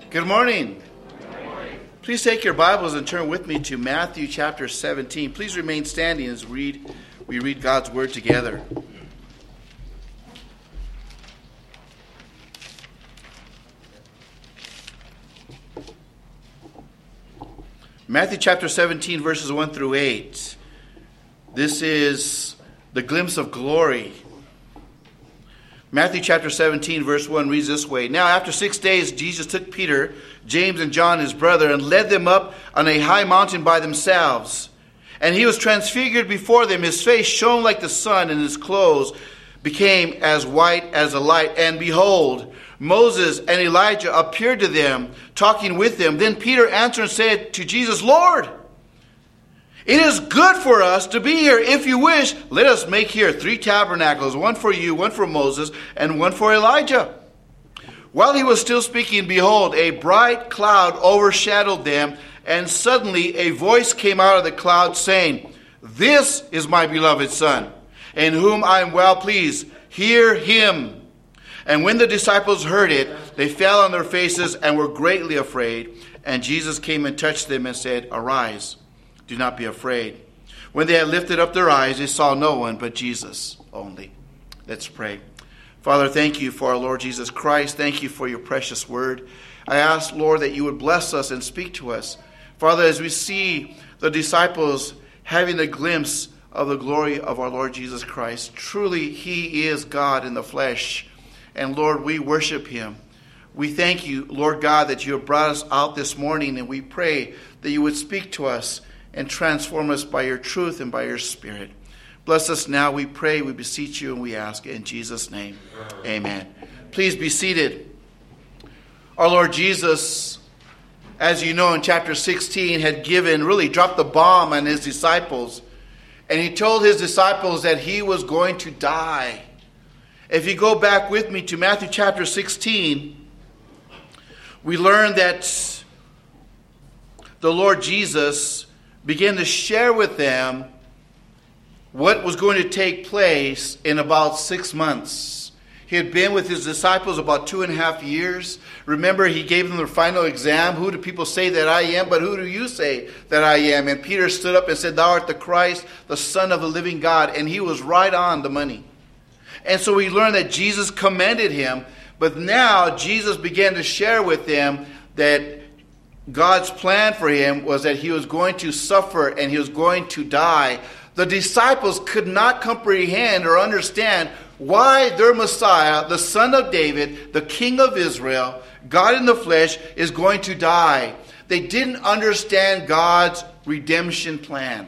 Good morning. Please take your Bibles and turn with me to Matthew chapter 17. Please remain standing as we read God's Word together. Matthew chapter 17, verses 1 through 8. This is the glimpse of glory. Matthew chapter 17, verse 1 reads this way. Now, after 6 days, Jesus took Peter, James, and John, his brother, and led them up on a high mountain by themselves. And he was transfigured before them. His face shone like the sun, and his clothes became as white as the light. And behold, Moses and Elijah appeared to them, talking with them. Then Peter answered and said to Jesus, Lord, it is good for us to be here. If you wish, let us make here 3 tabernacles, one for you, one for Moses, and one for Elijah. While he was still speaking, behold, a bright cloud overshadowed them, and suddenly a voice came out of the cloud saying, This is my beloved Son, in whom I am well pleased. Hear him. And when the disciples heard it, they fell on their faces and were greatly afraid. And Jesus came and touched them and said, Arise. Do not be afraid. When they had lifted up their eyes, they saw no one but Jesus only. Let's pray. Father, thank you for our Lord Jesus Christ. Thank you for your precious word. I ask, Lord, that you would bless us and speak to us. Father, as we see the disciples having a glimpse of the glory of our Lord Jesus Christ, truly he is God in the flesh. And Lord, we worship him. We thank you, Lord God, that you have brought us out this morning, and we pray that you would speak to us and transform us by your truth and by your Spirit. Bless us now, we pray, we beseech you, and we ask in Jesus' name. Amen. Please be seated. Our Lord Jesus, as you know, in chapter 16, had dropped the bomb on his disciples. And he told his disciples that he was going to die. If you go back with me to Matthew chapter 16, we learn that the Lord Jesus began to share with them what was going to take place in about 6 months. He had been with his disciples about 2.5 years. Remember, he gave them their final exam. Who do people say that I am? But who do you say that I am? And Peter stood up and said, Thou art the Christ, the Son of the living God. And he was right on the money. And so we learned that Jesus commended him. But now Jesus began to share with them that God's plan for him was that he was going to suffer and he was going to die. The disciples could not comprehend or understand why their Messiah, the Son of David, the King of Israel, God in the flesh, is going to die. They didn't understand God's redemption plan.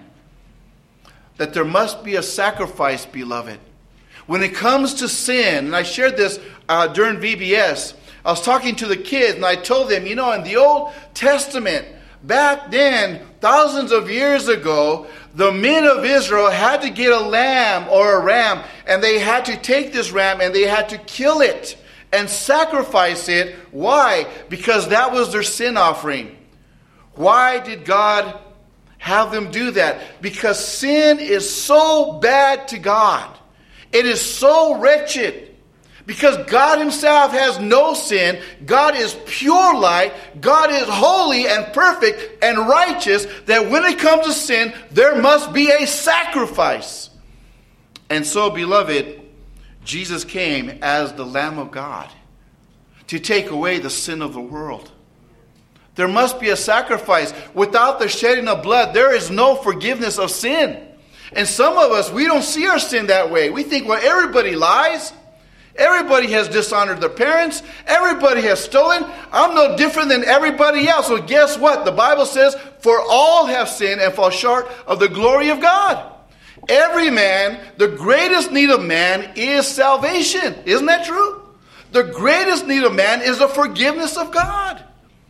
That there must be a sacrifice, beloved. When it comes to sin, and I shared this during VBS, I was talking to the kids and I told them, in the Old Testament, back then, thousands of years ago, the men of Israel had to get a lamb or a ram, and they had to take this ram and they had to kill it and sacrifice it. Why? Because that was their sin offering. Why did God have them do that? Because sin is so bad to God. It is so wretched. Because God himself has no sin. God is pure light. God is holy and perfect and righteous, that when it comes to sin, there must be a sacrifice. And so, beloved, Jesus came as the Lamb of God to take away the sin of the world. There must be a sacrifice. Without the shedding of blood, there is no forgiveness of sin. And some of us, we don't see our sin that way. We think, well, everybody lies. Everybody has dishonored their parents. Everybody has stolen. I'm no different than everybody else. So guess what? The Bible says, for all have sinned and fall short of the glory of God. Every man, the greatest need of man is salvation. Isn't that true? The greatest need of man is the forgiveness of God.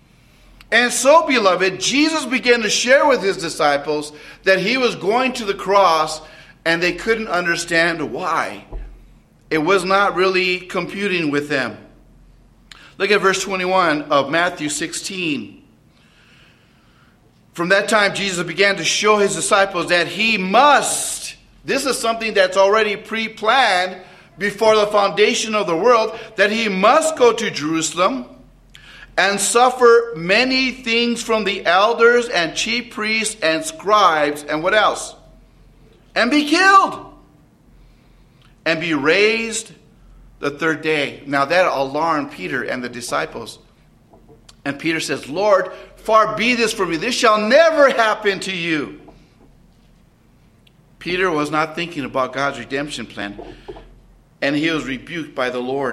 And so, beloved, Jesus began to share with his disciples that he was going to the cross, and they couldn't understand why. It was not really computing with them. Look at verse 21 of Matthew 16. From that time, Jesus began to show his disciples that he must. This is something that's already pre-planned before the foundation of the world, that he must go to Jerusalem and suffer many things from the elders and chief priests and scribes, and what else? And be killed, and be raised the third day. Now that alarmed Peter and the disciples. And Peter says, Lord, far be this from you. This shall never happen to you. Peter was not thinking about God's redemption plan, and he was rebuked by the Lord.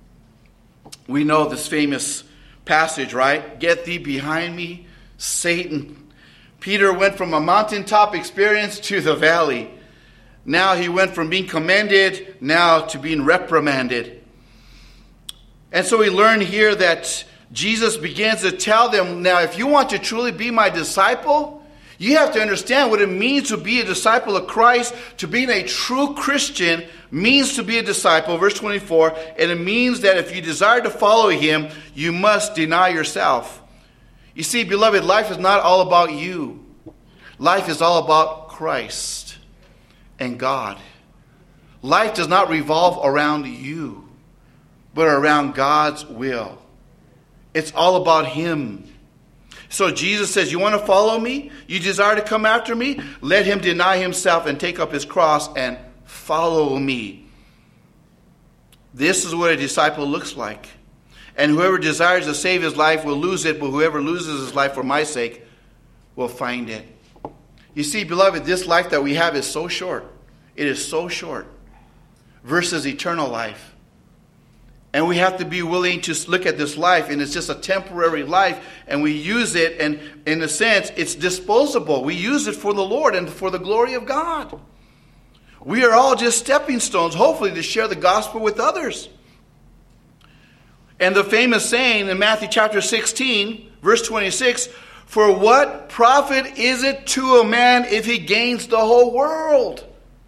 We know this famous passage, right? Get thee behind me, Satan. Peter went from a mountaintop experience to the valley. Now he went from being commended now to being reprimanded. And so we learn here that Jesus begins to tell them, now if you want to truly be my disciple, you have to understand what it means to be a disciple of Christ. To being a true Christian means to be a disciple. Verse 24, and it means that if you desire to follow him, you must deny yourself. You see, beloved, life is not all about you. Life is all about Christ and God. Life does not revolve around you, but around God's will. It's all about him. So Jesus says, you want to follow me? You desire to come after me? Let him deny himself and take up his cross and follow me. This is what a disciple looks like. And whoever desires to save his life will lose it, but whoever loses his life for my sake will find it. You see, beloved, this life that we have is so short. It is so short versus eternal life. And we have to be willing to look at this life, and it's just a temporary life, and we use it, and in a sense, it's disposable. We use it for the Lord and for the glory of God. We are all just stepping stones, hopefully, to share the gospel with others. And the famous saying in Matthew chapter 16, verse 26, for what profit is it to a man if he gains the whole world?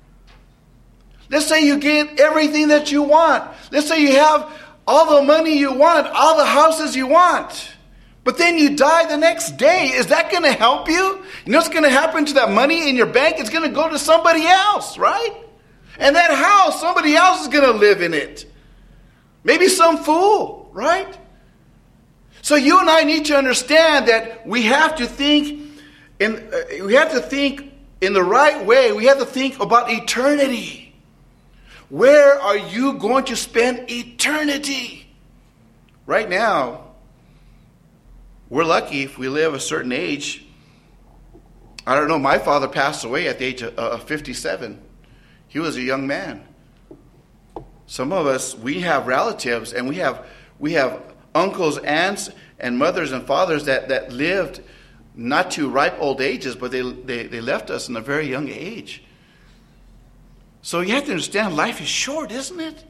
Let's say you get everything that you want. Let's say you have all the money you want, all the houses you want. But then you die the next day. Is that going to help you? You know what's going to happen to that money in your bank? It's going to go to somebody else, right? And that house, somebody else is going to live in it. Maybe some fool, right? So you and I need to understand that we have to think in the right way. We have to think about eternity. Where are you going to spend eternity? Right now, we're lucky if we live a certain age. I don't know, my father passed away at the age of 57. He was a young man. Some of us, we have relatives, and we have uncles, aunts, and mothers and fathers that lived not to ripe old ages, but they left us in a very young age. So you have to understand life is short, isn't it?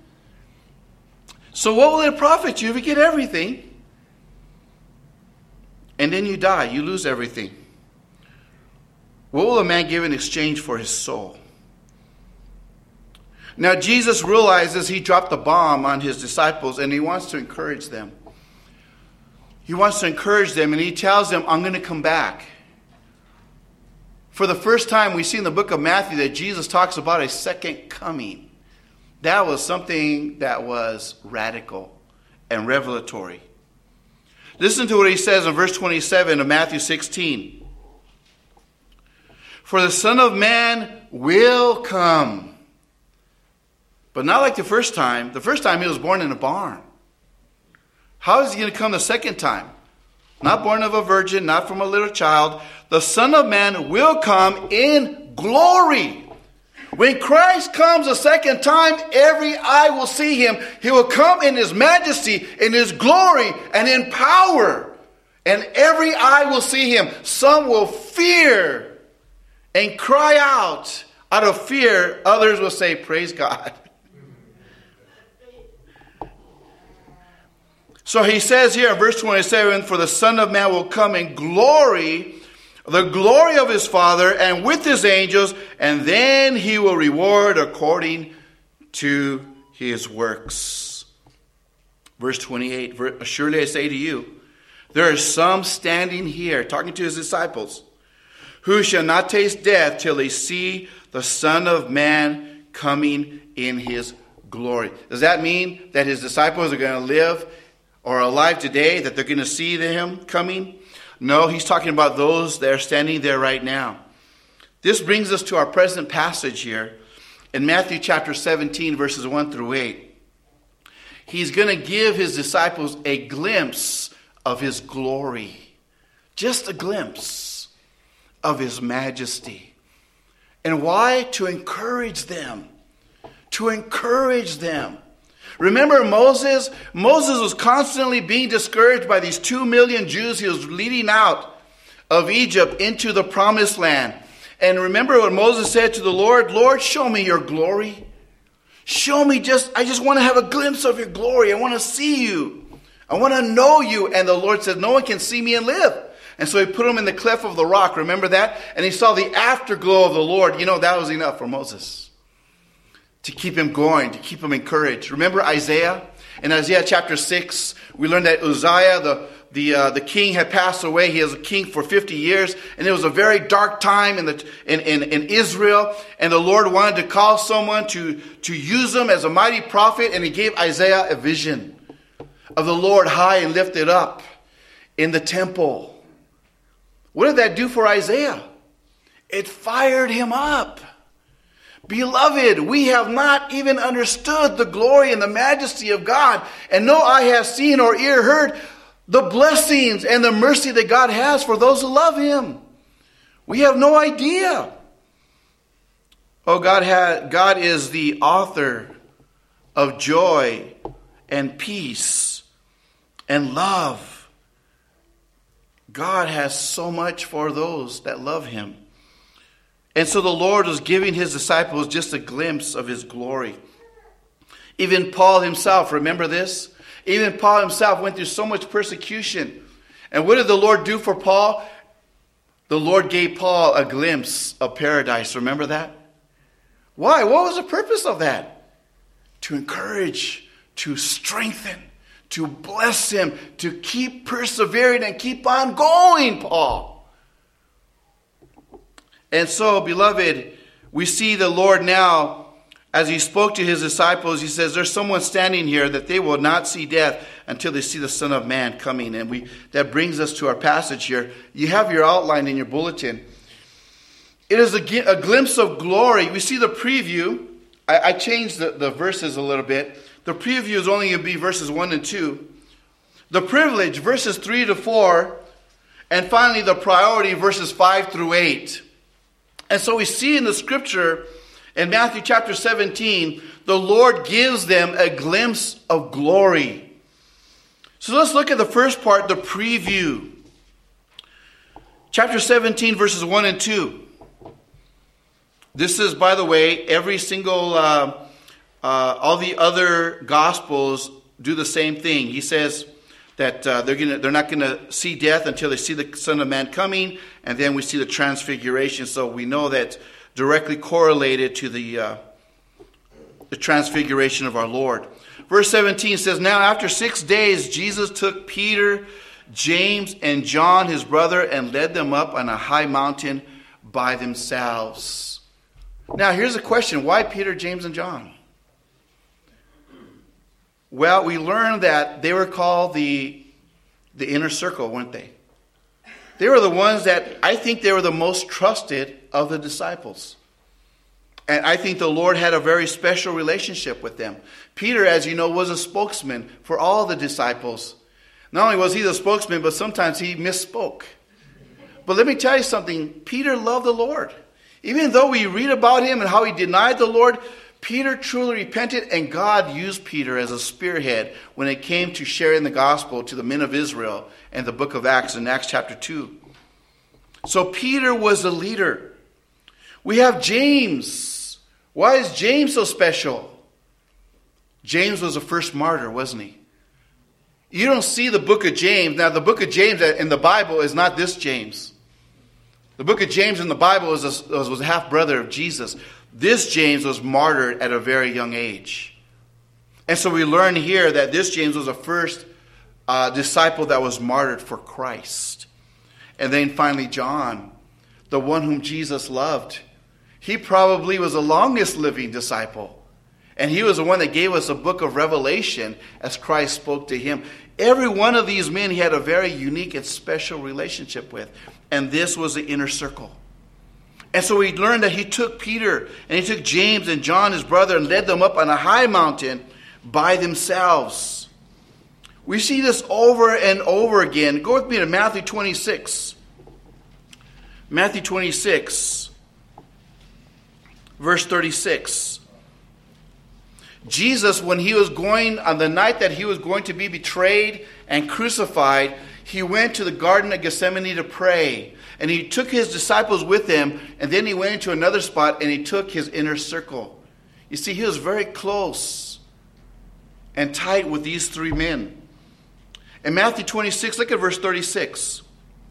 So what will it profit you if you get everything and then you die, you lose everything? What will a man give in exchange for his soul? Now Jesus realizes he dropped the bomb on his disciples, and he wants to encourage them. He wants to encourage them, and he tells them, I'm going to come back. For the first time, we see in the book of Matthew that Jesus talks about a second coming. That was something that was radical and revelatory. Listen to what he says in verse 27 of Matthew 16. For the Son of Man will come. But not like the first time. The first time he was born in a barn. How is he going to come the second time? Not born of a virgin, not from a little child. The Son of Man will come in glory. When Christ comes a second time, every eye will see him. He will come in his majesty, in his glory, and in power. And every eye will see him. Some will fear and cry out of fear. Others will say, praise God. So he says here in verse 27, for the Son of Man will come in glory, the glory of his Father, and with his angels, and then he will reward according to his works. Verse 28, surely I say to you, there are some standing here, talking to his disciples, who shall not taste death till they see the Son of Man coming in his glory. Does that mean that his disciples are going to live or alive today that they're going to see him coming. No, he's talking about those that are standing there right now. This brings us to our present passage here in Matthew chapter 17, verses 1 through 8. He's going to give his disciples a glimpse of his glory. Just a glimpse of his majesty. And why? To encourage them. To encourage them. Remember Moses? Moses was constantly being discouraged by these 2 million Jews he was leading out of Egypt into the promised land. And remember what Moses said to the Lord? Lord, show me your glory. Show me I just want to have a glimpse of your glory. I want to see you. I want to know you. And the Lord said, no one can see me and live. And so he put him in the cleft of the rock. Remember that? And he saw the afterglow of the Lord. You know, that was enough for Moses to keep him going, to keep him encouraged. Remember Isaiah? In Isaiah chapter 6, we learned that Uzziah, the king, had passed away. He was a king for 50 years. And it was a very dark time in Israel. And the Lord wanted to call someone to use him as a mighty prophet. And he gave Isaiah a vision of the Lord high and lifted up in the temple. What did that do for Isaiah? It fired him up. Beloved, we have not even understood the glory and the majesty of God, and no eye has seen or ear heard the blessings and the mercy that God has for those who love him. We have no idea. Oh, God is the author of joy and peace and love. God has so much for those that love him. And so the Lord was giving his disciples just a glimpse of his glory. Even Paul himself, remember this? Even Paul himself went through so much persecution. And what did the Lord do for Paul? The Lord gave Paul a glimpse of paradise. Remember that? Why? What was the purpose of that? To encourage, to strengthen, to bless him, to keep persevering and keep on going, Paul. And so, beloved, we see the Lord now, as he spoke to his disciples, he says, there's someone standing here that they will not see death until they see the Son of Man coming. And that brings us to our passage here. You have your outline in your bulletin. It is a glimpse of glory. We see the preview. I changed the verses a little bit. The preview is only going to be verses 1 and 2. The privilege, verses 3 to 4. And finally, the priority, verses 5 through 8. And so we see in the scripture, in Matthew chapter 17, the Lord gives them a glimpse of glory. So let's look at the first part, the preview. Chapter 17, verses 1 and 2. This is, by the way, every single, all the other gospels do the same thing. He says that they're not going to see death until they see the Son of Man coming, and then we see the transfiguration. So we know that directly correlated to the transfiguration of our Lord. Verse 17 says, now after 6 days, Jesus took Peter, James, and John, his brother, and led them up on a high mountain by themselves. Now here's a question. Why Peter, James, and John? Well, we learned that they were called the inner circle, weren't they? They were the ones that, I think they were the most trusted of the disciples. And I think the Lord had a very special relationship with them. Peter, as you know, was a spokesman for all the disciples. Not only was he the spokesman, but sometimes he misspoke. But let me tell you something. Peter loved the Lord. Even though we read about him and how he denied the Lord, Peter truly repented, and God used Peter as a spearhead when it came to sharing the gospel to the men of Israel in the book of Acts, in Acts chapter 2. So Peter was the leader. We have James. Why is James so special? James was the first martyr, wasn't he? You don't see the book of James. Now, the book of James in the Bible is not this James. The book of James in the Bible was a half-brother of Jesus. This James was martyred at a very young age. And so we learn here that this James was the first disciple that was martyred for Christ. And then finally John, the one whom Jesus loved. He probably was the longest living disciple. And he was the one that gave us a book of Revelation as Christ spoke to him. Every one of these men he had a very unique and special relationship with. And this was the inner circle. And so we learned that he took Peter and he took James and John, his brother, and led them up on a high mountain by themselves. We see this over and over again. Go with me to Matthew 26. Matthew 26, verse 36. Jesus, when he was going, on the night that he was going to be betrayed and crucified, he went to the Garden of Gethsemane to pray. And he took his disciples with him, and then he went into another spot and he took his inner circle. You see, he was very close and tight with these three men. In Matthew 26, look at verse 36.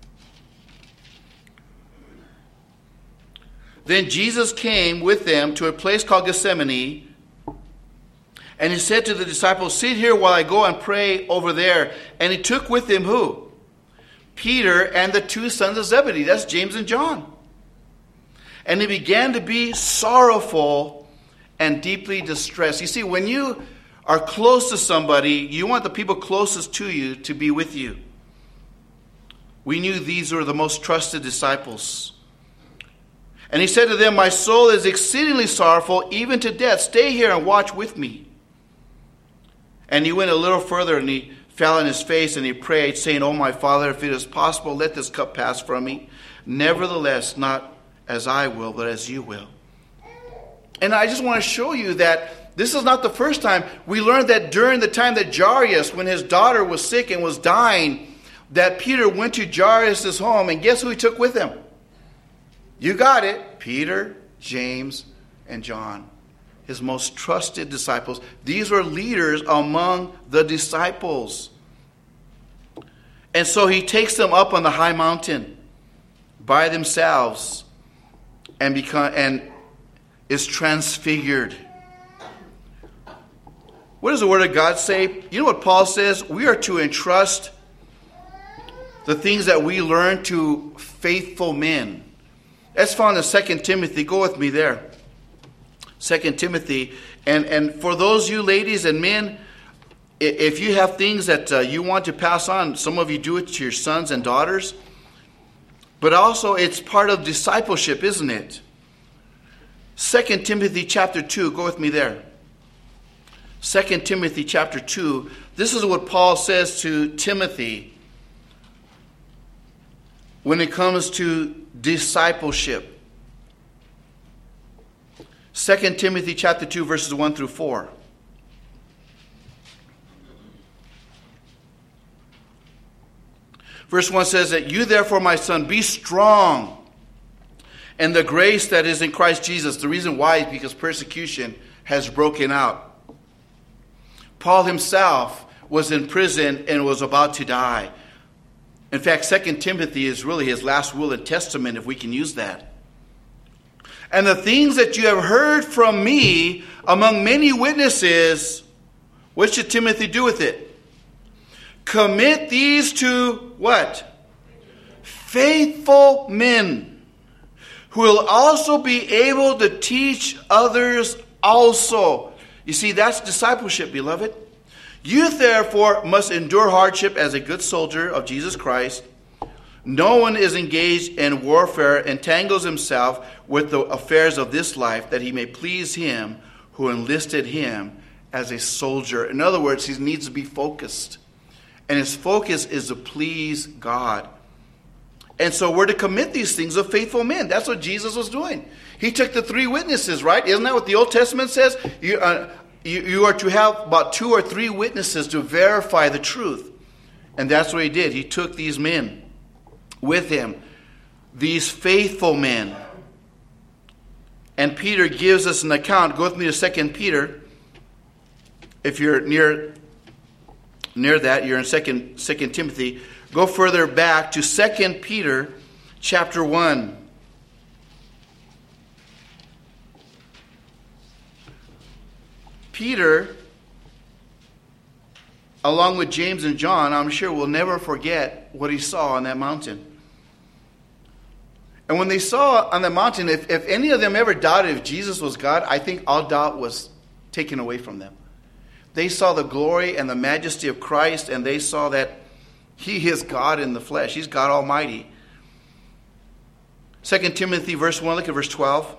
Then Jesus came with them to a place called Gethsemane, and he said to the disciples, sit here while I go and pray over there. And he took with him who? Peter and the two sons of Zebedee. That's James and John. And he began to be sorrowful and deeply distressed. You see, when you are close to somebody, you want the people closest to you to be with you. We knew these were the most trusted disciples. And he said to them, my soul is exceedingly sorrowful, even to death. Stay here and watch with me. And he went a little further and he fell on his face and he prayed, saying, oh, my Father, if it is possible, let this cup pass from me. Nevertheless, not as I will, but as you will. And I just want to show you that this is not the first time. We learned that during the time that Jairus, when his daughter was sick and was dying, that Peter went to Jairus' home, and guess who he took with him? You got it. Peter, James, and John. His most trusted disciples. These were leaders among the disciples. And so he takes them up on the high mountain by themselves and is transfigured. What does the Word of God say? You know what Paul says? We are to entrust the things that we learn to faithful men. That's found in 2 Timothy. Go with me there. 2 Timothy. And for those you ladies and men, if you have things that you want to pass on, some of you do it to your sons and daughters. But also it's part of discipleship, isn't it? 2 Timothy chapter 2. Go with me there. 2 Timothy chapter 2. This is what Paul says to Timothy when it comes to discipleship. 2 Timothy chapter 2, verses 1 through 4. Verse 1 says that you therefore, my son, be strong in the grace that is in Christ Jesus. The reason why is because persecution has broken out. Paul himself was in prison and was about to die. In fact, 2 Timothy is really his last will and testament, if we can use that. And the things that you have heard from me among many witnesses, what should Timothy do with it? Commit these to what? Faithful men, who will also be able to teach others also. You see, that's discipleship, beloved. You therefore must endure hardship as a good soldier of Jesus Christ. No one is engaged in warfare, entangles himself with the affairs of this life, that he may please him who enlisted him as a soldier. In other words, he needs to be focused. And his focus is to please God. And so we're to commit these things of faithful men. That's what Jesus was doing. He took the three witnesses, right? Isn't that what the Old Testament says? You are to have about 2 or 3 witnesses to verify the truth. And that's what he did. He took these men with him, these faithful men. And Peter gives us an account. Go with me to 2 Peter. If you're near that, you're in 2 Timothy. Go further back to 2 Peter chapter 1. Peter, along with James and John, I'm sure will never forget what he saw on that mountain. And when they saw on the mountain, if any of them ever doubted if Jesus was God, I think all doubt was taken away from them. They saw the glory and the majesty of Christ, and they saw that he is God in the flesh. He's God Almighty. 2 Timothy verse 1, look at verse 12.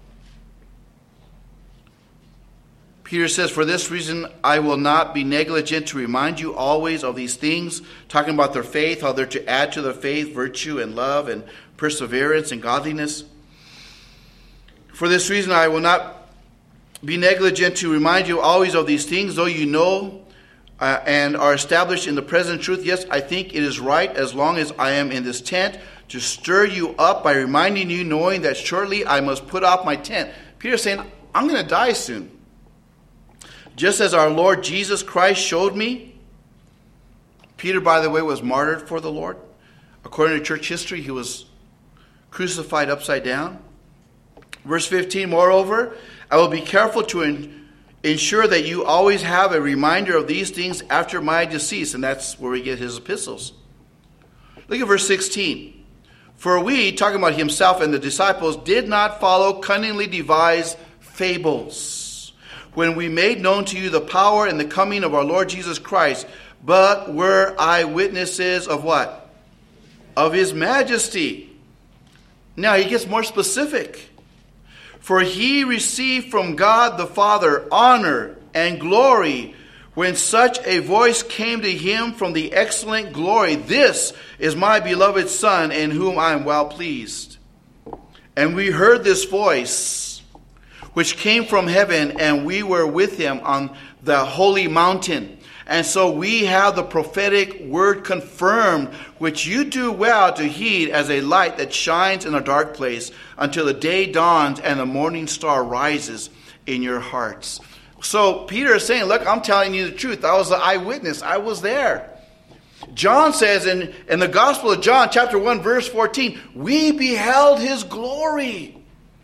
Peter says, "For this reason I will not be negligent to remind you always of these things," talking about their faith, how they're to add to their faith virtue and love and perseverance and godliness. "For this reason I will not be negligent to remind you always of these things, though you know and are established in the present truth. Yes, I think it is right, as long as I am in this tent, to stir you up by reminding you, knowing that shortly I must put off my tent." Peter's saying, I'm going to die soon. "Just as our Lord Jesus Christ showed me." Peter, by the way, was martyred for the Lord. According to church history, he was crucified upside down. Verse 15, "Moreover, I will be careful to ensure that you always have a reminder of these things after my decease." And that's where we get his epistles. Look at verse 16. "For we," talking about himself and the disciples, "did not follow cunningly devised fables when we made known to you the power and the coming of our Lord Jesus Christ, but were eyewitnesses" of what? Of his majesty. Now he gets more specific. "For he received from God the Father honor and glory when such a voice came to him from the excellent glory, 'This is my beloved Son, in whom I am well pleased.' And we heard this voice, which came from heaven, and we were with him on the holy mountain." And so we have the prophetic word confirmed, which you do well to heed as a light that shines in a dark place until the day dawns and the morning star rises in your hearts. So Peter is saying, look, I'm telling you the truth. I was the eyewitness. I was there. John says in the Gospel of John, chapter 1, verse 14, "We beheld his glory."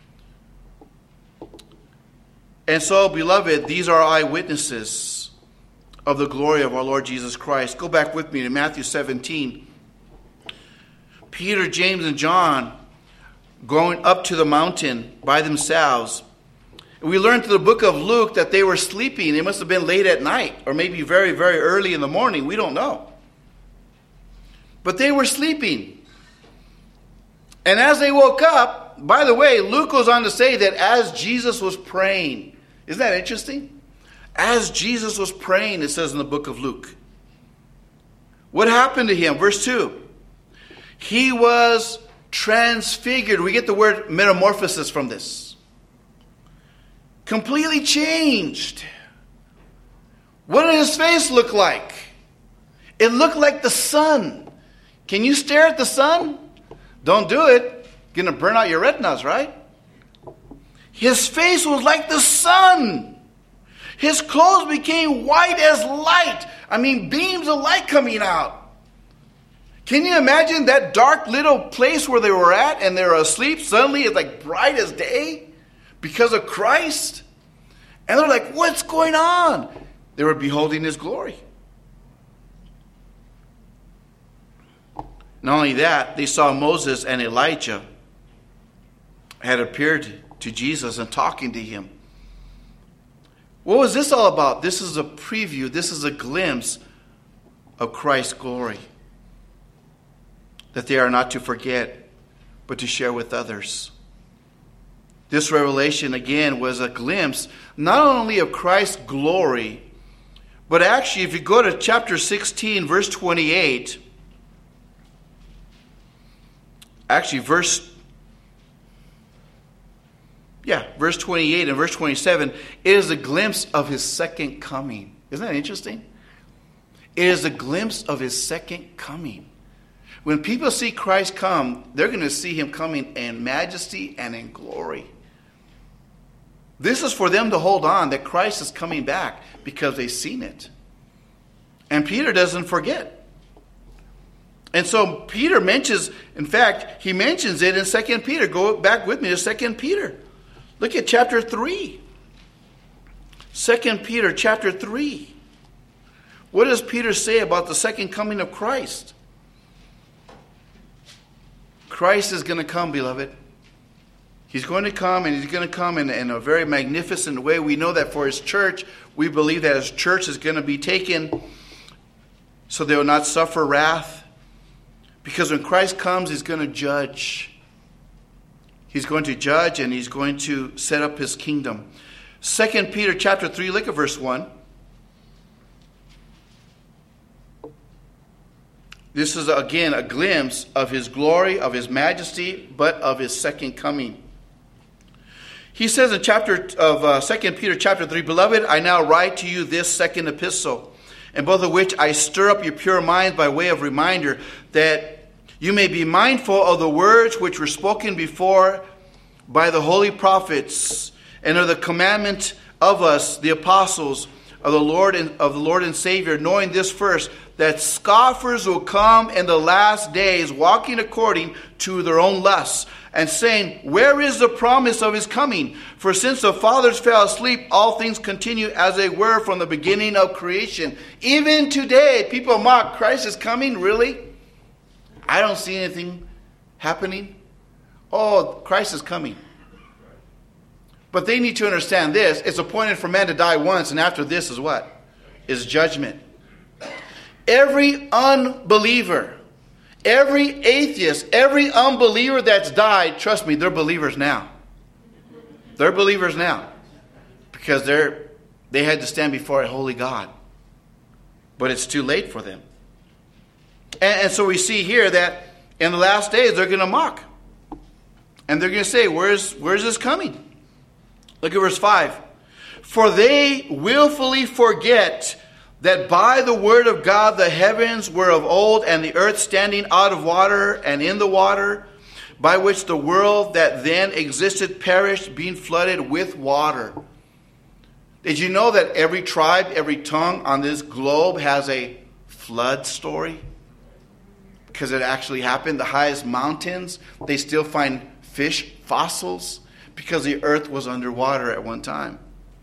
And so, beloved, these are eyewitnesses of the glory of our Lord Jesus Christ. Go back with me to Matthew 17. Peter, James, and John going up to the mountain by themselves. We learned through the book of Luke that they were sleeping. It must have been late at night, or maybe very, very early in the morning. We don't know. But they were sleeping. And as they woke up, by the way, Luke goes on to say that as Jesus was praying. Isn't that interesting? As Jesus was praying, it says in the book of Luke. What happened to him? Verse 2. He was transfigured. We get the word metamorphosis from this. Completely changed. What did his face look like? It looked like the sun. Can you stare at the sun? Don't do it. You're going to burn out your retinas, right? His face was like the sun. His clothes became white as light. I mean, beams of light coming out. Can you imagine that dark little place where they were at and they were asleep? Suddenly it's like bright as day because of Christ. And they're like, what's going on? They were beholding his glory. Not only that, they saw Moses and Elijah had appeared to Jesus and talking to him. What was this all about? This is a preview. This is a glimpse of Christ's glory that they are not to forget, but to share with others. This revelation, again, was a glimpse not only of Christ's glory, but actually, if you go to chapter 16, verse 28, verse 28 and verse 27, it is a glimpse of his second coming. Isn't that interesting? It is a glimpse of his second coming. When people see Christ come, they're going to see him coming in majesty and in glory. This is for them to hold on that Christ is coming back because they've seen it. And Peter doesn't forget. And so Peter mentions, in fact, he mentions it in 2 Peter. Go back with me to 2 Peter. Look at chapter 3. 2 Peter chapter 3. What does Peter say about the second coming of Christ? Christ is going to come, beloved. He's going to come, and he's going to come in a very magnificent way. We know that for his church, we believe that his church is going to be taken so they will not suffer wrath. Because when Christ comes, he's going to judge. He's going to judge, and he's going to set up his kingdom. 2 Peter chapter 3, look at verse 1. This is again a glimpse of his glory, of his majesty, but of his second coming. He says in 2 Peter chapter 3, Beloved, I now write to you this second epistle, in both of which I stir up your pure minds by way of reminder, that you may be mindful of the words which were spoken before by the holy prophets, and of the commandment of us, the apostles of the Lord and Savior, knowing this first, that scoffers will come in the last days, walking according to their own lusts, and saying, Where is the promise of his coming? For since the fathers fell asleep, all things continue as they were from the beginning of creation. Even today, people mock, Christ is coming? Really? I don't see anything happening. Oh, Christ is coming. But they need to understand this. It's appointed for man to die once, and after this is what? Is judgment. Every unbeliever, every atheist, every unbeliever that's died, trust me, they're believers now. They're believers now. Because they had to stand before a holy God. But it's too late for them. And so we see here that in the last days they're going to mock. And they're going to say, where's this coming? Look at verse 5. For they willfully forget that by the word of God the heavens were of old, and the earth standing out of water and in the water, by which the world that then existed perished, being flooded with water. Did you know that every tribe, every tongue on this globe has a flood story? Because it actually happened. The highest mountains, they still find fish fossils because the earth was underwater at one time.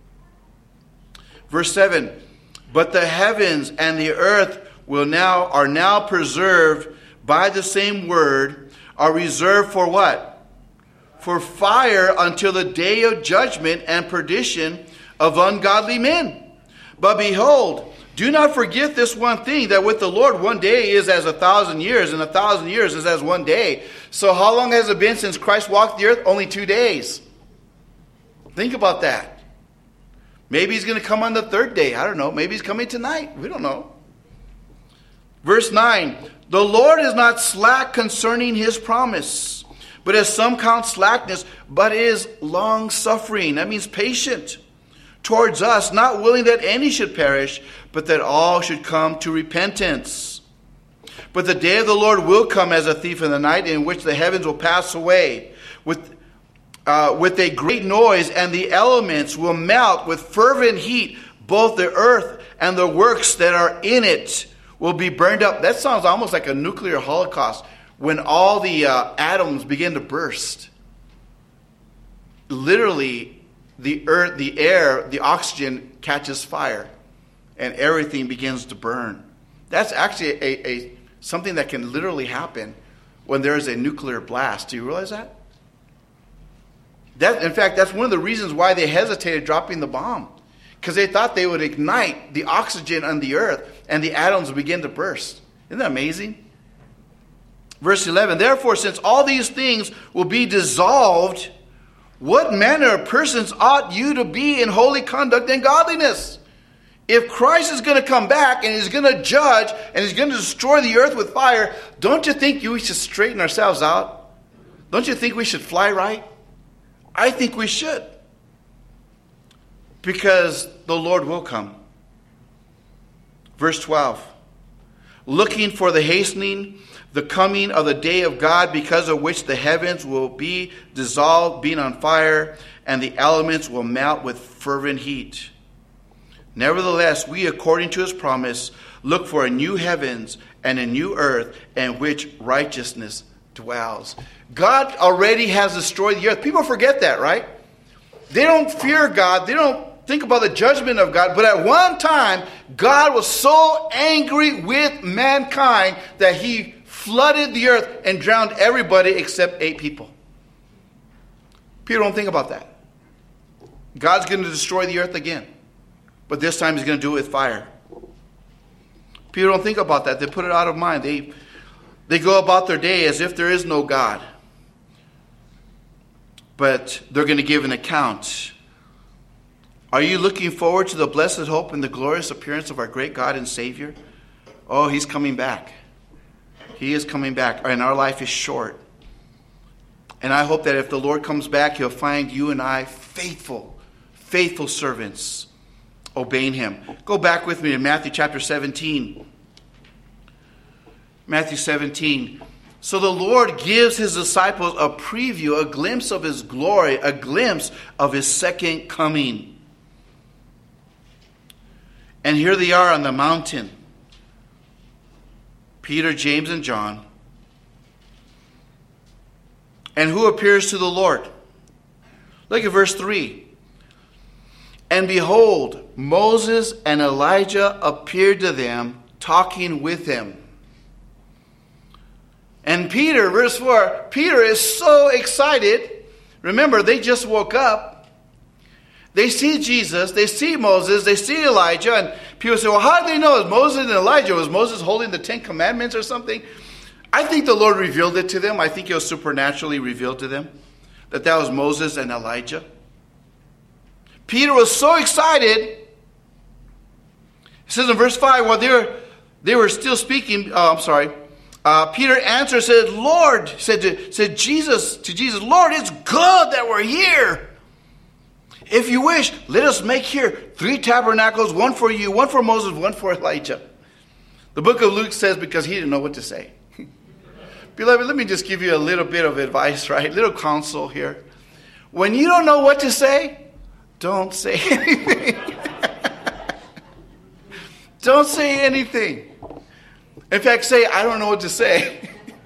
Verse 7. But the heavens and the earth are now preserved by the same word, are reserved for what? For fire until the day of judgment and perdition of ungodly men. But behold, do not forget this one thing, that with the Lord 1 day is as 1,000 years, and 1,000 years is as 1 day. So how long has it been since Christ walked the earth? Only 2 days. Think about that. Maybe he's going to come on the third day. I don't know. Maybe he's coming tonight. We don't know. Verse 9. The Lord is not slack concerning his promise, but as some count slackness, but is long-suffering. That means patient towards us, not willing that any should perish, but that all should come to repentance. But the day of the Lord will come as a thief in the night, in which the heavens will pass away with a great noise, and the elements will melt with fervent heat. Both the earth and the works that are in it will be burned up. That sounds almost like a nuclear holocaust, when all the atoms begin to burst. Literally, the earth, the air, the oxygen catches fire, and everything begins to burn. That's actually something that can literally happen when there is a nuclear blast. Do you realize that? In fact, that's one of the reasons why they hesitated dropping the bomb. Because they thought they would ignite the oxygen on the earth and the atoms would begin to burst. Isn't that amazing? Verse 11, therefore, since all these things will be dissolved, what manner of persons ought you to be in holy conduct and godliness? If Christ is going to come back and he's going to judge and he's going to destroy the earth with fire, don't you think we should straighten ourselves out? Don't you think we should fly right? I think we should. Because the Lord will come. Verse 12. Looking for the hastening, the coming of the day of God, because of which the heavens will be dissolved, being on fire, and the elements will melt with fervent heat. Nevertheless, we, according to his promise, look for a new heavens and a new earth in which righteousness dwells. God already has destroyed the earth. People forget that, right? They don't fear God. They don't think about the judgment of God. But at one time, God was so angry with mankind that he flooded the earth and drowned everybody except 8 people. Peter, don't think about that. God's going to destroy the earth again. But this time he's going to do it with fire. Peter, don't think about that. They put it out of mind. They go about their day as if there is no God. But they're going to give an account. Are you looking forward to the blessed hope and the glorious appearance of our great God and Savior? Oh, he's coming back. He is coming back. And our life is short. And I hope that if the Lord comes back, he'll find you and I faithful servants obeying him. Go back with me to Matthew chapter 17. Matthew 17. So the Lord gives his disciples a preview, a glimpse of his glory, a glimpse of his second coming. And here they are on the mountain. Peter, James, and John. And who appears to the Lord? Look at verse 3. And behold, Moses and Elijah appeared to them, talking with him. And Peter, verse 4, Peter is so excited. Remember, they just woke up. They see Jesus, they see Moses, they see Elijah. And people say, well, how did they know it was Moses and Elijah? Was Moses holding the 10 Commandments or something? I think the Lord revealed it to them. I think it was supernaturally revealed to them that was Moses and Elijah. Peter was so excited. It says in verse 5, while they were still speaking, Peter answered, said, Lord, said to Jesus, Lord, it's good that we're here. If you wish, let us make here 3 tabernacles, one for you, one for Moses, one for Elijah. The book of Luke says because he didn't know what to say. Beloved, let me just give you a little bit of advice, right? Little counsel here. When you don't know what to say, don't say anything. Don't say anything. In fact, say, I don't know what to say.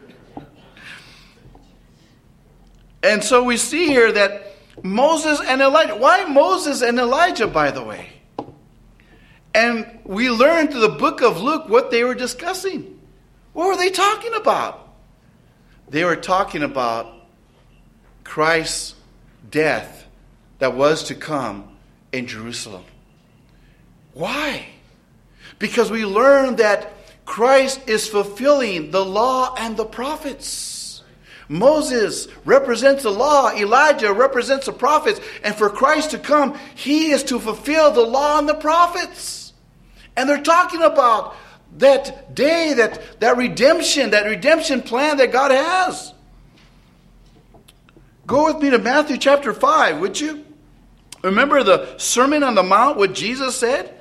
And so we see here that Moses and Elijah. Why Moses and Elijah, by the way? And we learn through the book of Luke what they were discussing. What were they talking about? They were talking about Christ's death that was to come in Jerusalem. Why? Because we learn that Christ is fulfilling the law and the prophets. Moses represents the law. Elijah represents the prophets. And for Christ to come, he is to fulfill the law and the prophets. And they're talking about that day, that redemption plan that God has. Go with me to Matthew chapter 5, would you? Remember the Sermon on the Mount, what Jesus said?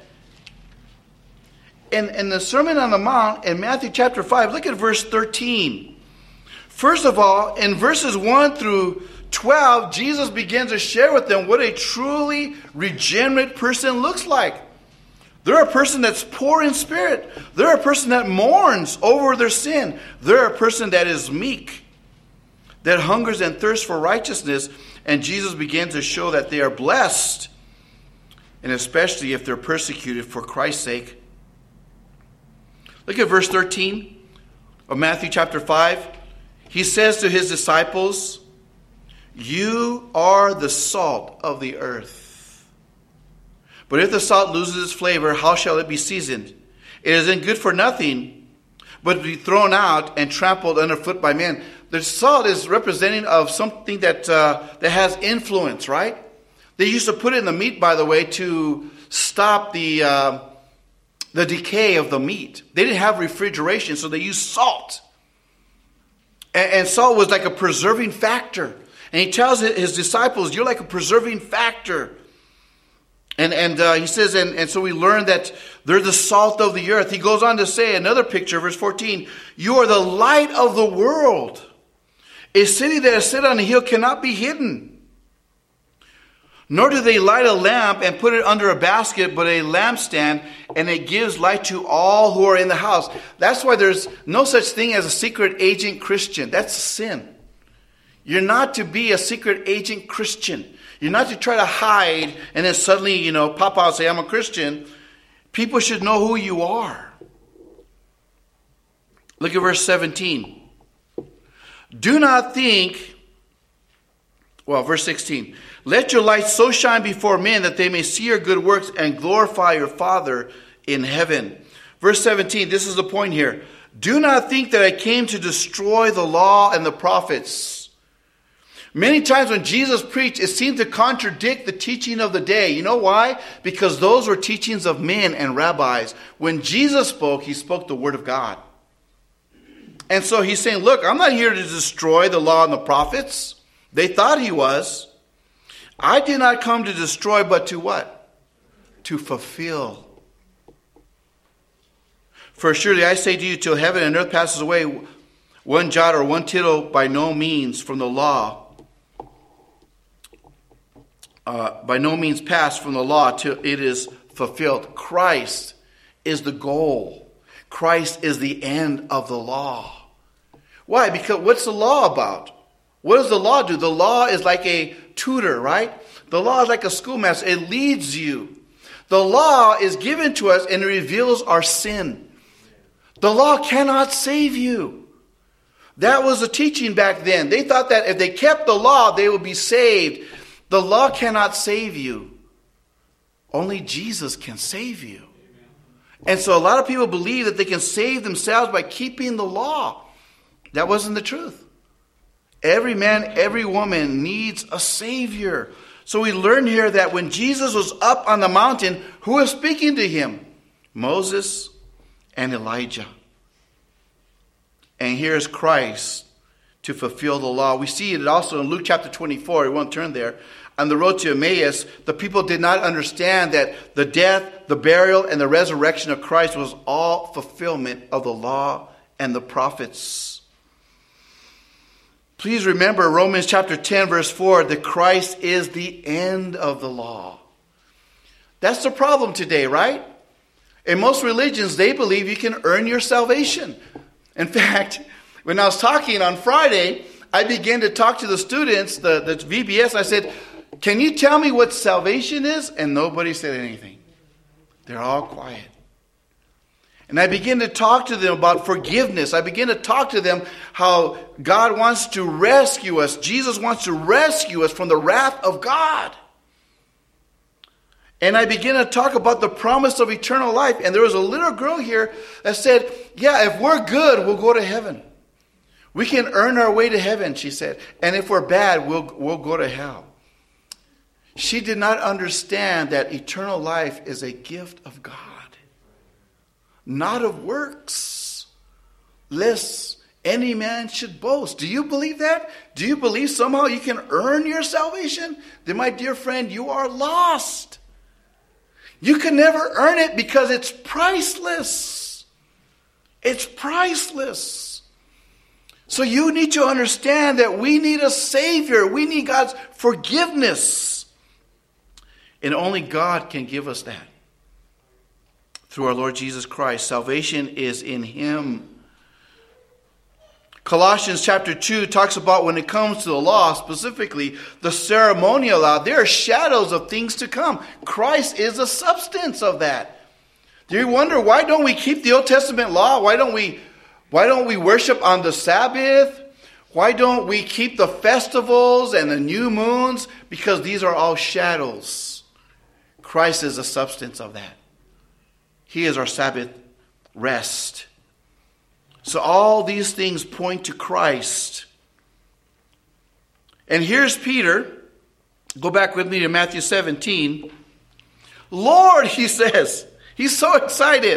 In the Sermon on the Mount, in Matthew chapter 5, look at verse 13. First of all, in verses 1 through 12, Jesus begins to share with them what a truly regenerate person looks like. They're a person that's poor in spirit. They're a person that mourns over their sin. They're a person that is meek, that hungers and thirsts for righteousness. And Jesus begins to show that they are blessed, and especially if they're persecuted for Christ's sake. Look at verse 13 of Matthew chapter 5. He says to his disciples, you are the salt of the earth. But if the salt loses its flavor, how shall it be seasoned? It isn't good for nothing, but to be thrown out and trampled underfoot by men. The salt is representing of something that has influence, right? They used to put it in the meat, by the way, to stop the decay of the meat. They didn't have refrigeration, so they used salt. And salt was like a preserving factor. And he tells his disciples, you're like a preserving factor. And he says, and so we learn that they're the salt of the earth. He goes on to say, another picture, verse 14, you are the light of the world. A city that is set on a hill cannot be hidden. Nor do they light a lamp and put it under a basket, but a lampstand, and it gives light to all who are in the house. That's why there's no such thing as a secret agent Christian. That's sin. You're not to be a secret agent Christian. You're not to try to hide and then suddenly, pop out and say, I'm a Christian. People should know who you are. Look at verse 17. Do not think Well, verse 16. Let your light so shine before men that they may see your good works and glorify your Father in heaven. Verse 17, this is the point here. Do not think that I came to destroy the law and the prophets. Many times when Jesus preached, it seemed to contradict the teaching of the day. You know why? Because those were teachings of men and rabbis. When Jesus spoke, he spoke the word of God. And so he's saying, look, I'm not here to destroy the law and the prophets. They thought he was. I did not come to destroy, but to what? To fulfill. For surely I say to you, till heaven and earth passes away, one jot or one tittle by no means from the law, by no means pass from the law till it is fulfilled. Christ is the goal. Christ is the end of the law. Why? Because what's the law about? What does the law do? The law is like a tutor, right? The law is like a schoolmaster. It leads you. The law is given to us and it reveals our sin. The law cannot save you. That was the teaching back then. They thought that if they kept the law, they would be saved. The law cannot save you. Only Jesus can save you. And so a lot of people believe that they can save themselves by keeping the law. That wasn't the truth. Every man, every woman needs a Savior. So we learn here that when Jesus was up on the mountain, who was speaking to him? Moses and Elijah. And here's Christ to fulfill the law. We see it also in Luke chapter 24. We won't turn there. On the road to Emmaus, the people did not understand that the death, the burial, and the resurrection of Christ was all fulfillment of the law and the prophets. Please remember Romans chapter 10, verse 4, that Christ is the end of the law. That's the problem today, right? In most religions, they believe you can earn your salvation. In fact, when I was talking on Friday, I began to talk to the students, the VBS, and I said, can you tell me what salvation is? And nobody said anything. They're all quiet. And I begin to talk to them about forgiveness. I begin to talk to them how God wants to rescue us. Jesus wants to rescue us from the wrath of God. And I begin to talk about the promise of eternal life. And there was a little girl here that said, yeah, if we're good, we'll go to heaven. We can earn our way to heaven, she said. And if we're bad, we'll go to hell. She did not understand that eternal life is a gift of God, not of works, lest any man should boast. Do you believe that? Do you believe somehow you can earn your salvation? Then, my dear friend, you are lost. You can never earn it because it's priceless. It's priceless. So you need to understand that we need a Savior. We need God's forgiveness. And only God can give us that. Through our Lord Jesus Christ. Salvation is in Him. Colossians chapter 2 talks about when it comes to the law, specifically the ceremonial law, there are shadows of things to come. Christ is the substance of that. Do you wonder, why don't we keep the Old Testament law? Why don't we worship on the Sabbath? Why don't we keep the festivals and the new moons? Because these are all shadows. Christ is the substance of that. He is our Sabbath rest. So all these things point to Christ. And here's Peter. Go back with me to Matthew 17. Lord, he says. He's so excited.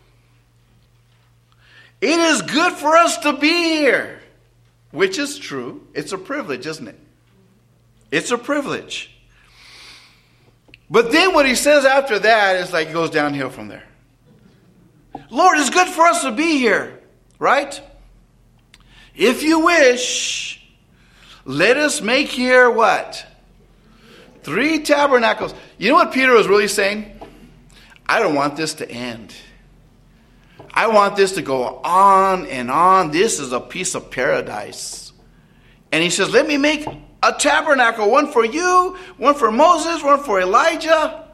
It is good for us to be here. Which is true. It's a privilege, isn't it? It's a privilege. But then what he says after that is like it goes downhill from there. Lord, it's good for us to be here. Right? If you wish, let us make here what? 3 tabernacles. You know what Peter was really saying? I don't want this to end. I want this to go on and on. This is a piece of paradise. And he says, let me make a tabernacle. One for you, one for Moses, one for Elijah.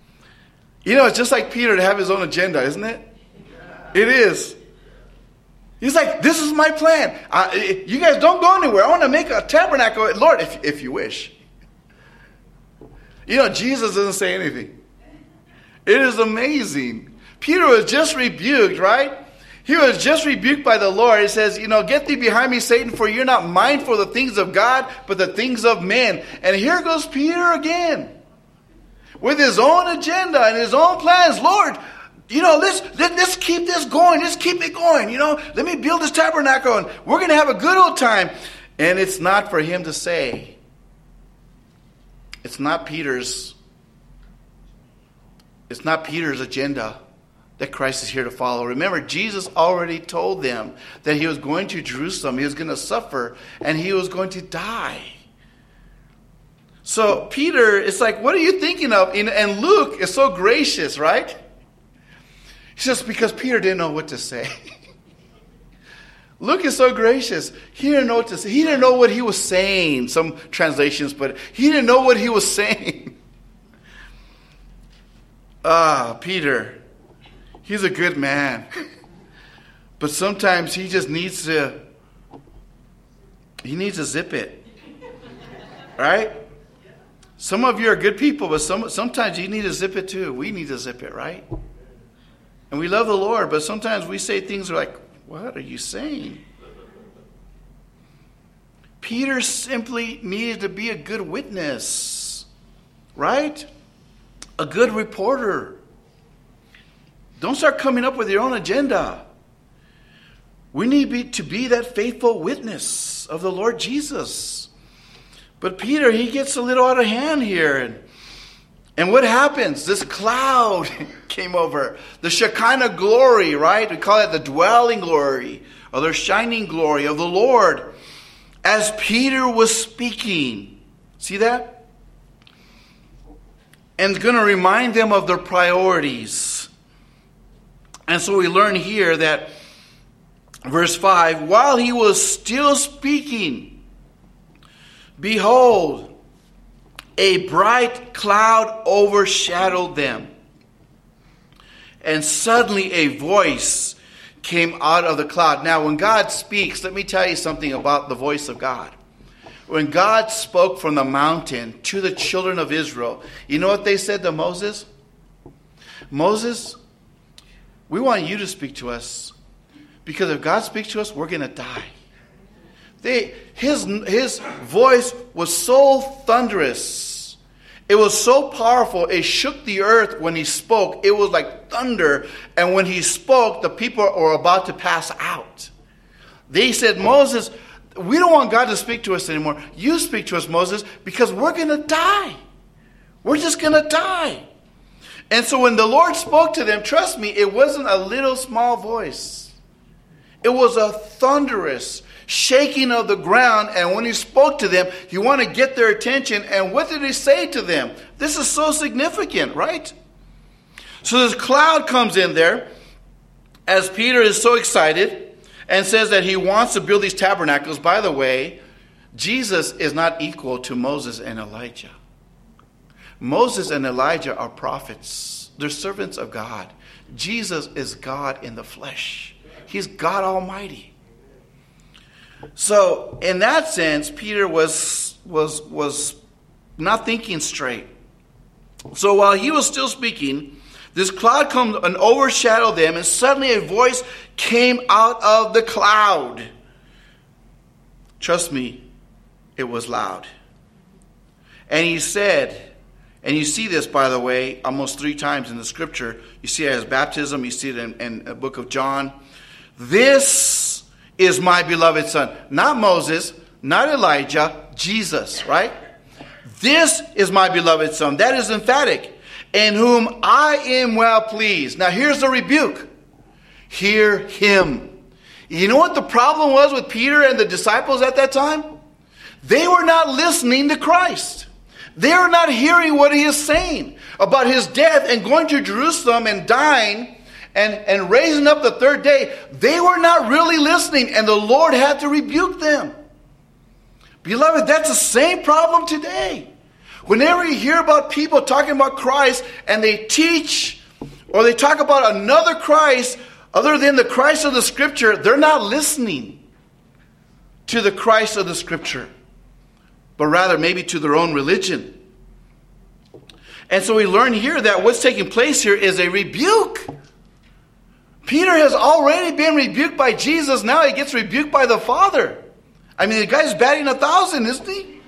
You know, it's just like Peter to have his own agenda, isn't it? It is. He's like, this is my plan. You guys don't go anywhere. I want to make a tabernacle. Lord, if you wish. You know, Jesus doesn't say anything. It is amazing. Peter was just rebuked, right? He was just rebuked by the Lord. He says, get thee behind me, Satan, for you're not mindful of the things of God, but the things of men. And here goes Peter again, with his own agenda and his own plans. Lord, let's keep this going. Let's keep it going. Let me build this tabernacle and we're going to have a good old time. And it's not for him to say. It's not Peter's agenda that Christ is here to follow. Remember, Jesus already told them that he was going to Jerusalem. He was going to suffer and he was going to die. So Peter, it's like, what are you thinking of? And Luke is so gracious, right? He says, because Peter didn't know what to say. Luke is so gracious. He didn't know what to say. He didn't know what he was saying. Some translations, but he didn't know what he was saying. Peter, he's a good man. But sometimes he just needs to zip it. Right? Some of you are good people, but sometimes you need to zip it too. We need to zip it, right? And we love the Lord, but sometimes we say things like, what are you saying? Peter simply needed to be a good witness, right? A good reporter. Don't start coming up with your own agenda. We need to be that faithful witness of the Lord Jesus. But Peter, he gets a little out of hand here. And what happens? This cloud came over. The Shekinah glory, right? We call it the dwelling glory, or the shining glory of the Lord. As Peter was speaking. See that? And it's going to remind them of their priorities. And so we learn here that, verse 5, while he was still speaking, behold, a bright cloud overshadowed them. And suddenly a voice came out of the cloud. Now, when God speaks, let me tell you something about the voice of God. When God spoke from the mountain to the children of Israel, you know what they said to Moses? Moses, we want you to speak to us. Because if God speaks to us, we're going to die. His voice was so thunderous. It was so powerful. It shook the earth when he spoke. It was like thunder. And when he spoke, the people were about to pass out. They said, Moses, we don't want God to speak to us anymore. You speak to us, Moses, because we're going to die. We're just going to die. And so when the Lord spoke to them, trust me, it wasn't a little small voice. It was a thunderous shaking of the ground, and when he spoke to them, he wanted to get their attention. And what did he say to them? This is so significant, right? So this cloud comes in there as Peter is so excited and says that he wants to build these tabernacles. By the way, Jesus is not equal to Moses and Elijah. Moses and Elijah are prophets. They're servants of God. Jesus is God in the flesh. He's God Almighty. So, in that sense, Peter was not thinking straight. So, while he was still speaking, this cloud comes and overshadowed them, and suddenly a voice came out of the cloud. Trust me, it was loud. And he said, and you see this, by the way, almost 3 times in the scripture. You see it as baptism. You see it in the book of John. This is my beloved son. Not Moses, not Elijah, Jesus, right? This is my beloved son. That is emphatic. In whom I am well pleased. Now here's the rebuke. Hear him. You know what the problem was with Peter and the disciples at that time? They were not listening to Christ. They were not hearing what he is saying about his death and going to Jerusalem and dying and raising up the 3rd day. They were not really listening, and the Lord had to rebuke them. Beloved, that's the same problem today. Whenever you hear about people talking about Christ and they teach or they talk about another Christ, Other than the Christ of the Scripture, they're not listening to the Christ of the Scripture, but rather maybe to their own religion. And so we learn here that what's taking place here is a rebuke. Peter has already been rebuked by Jesus. Now he gets rebuked by the Father. I mean, the guy's batting 1,000, isn't he?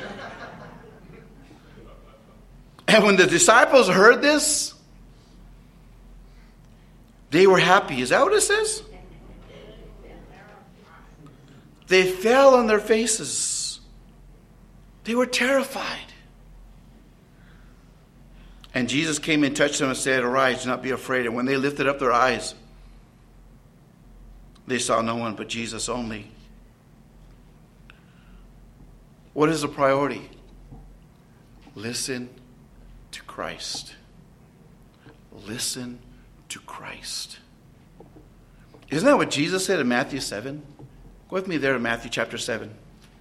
And when the disciples heard this, they were happy. Is that what it says? They fell on their faces. They were terrified. And Jesus came and touched them and said, "Arise, do not be afraid." And when they lifted up their eyes, they saw no one but Jesus only. What is the priority? Listen to Christ. Listen to Christ. Isn't that what Jesus said in Matthew 7? Go with me there to Matthew chapter 7.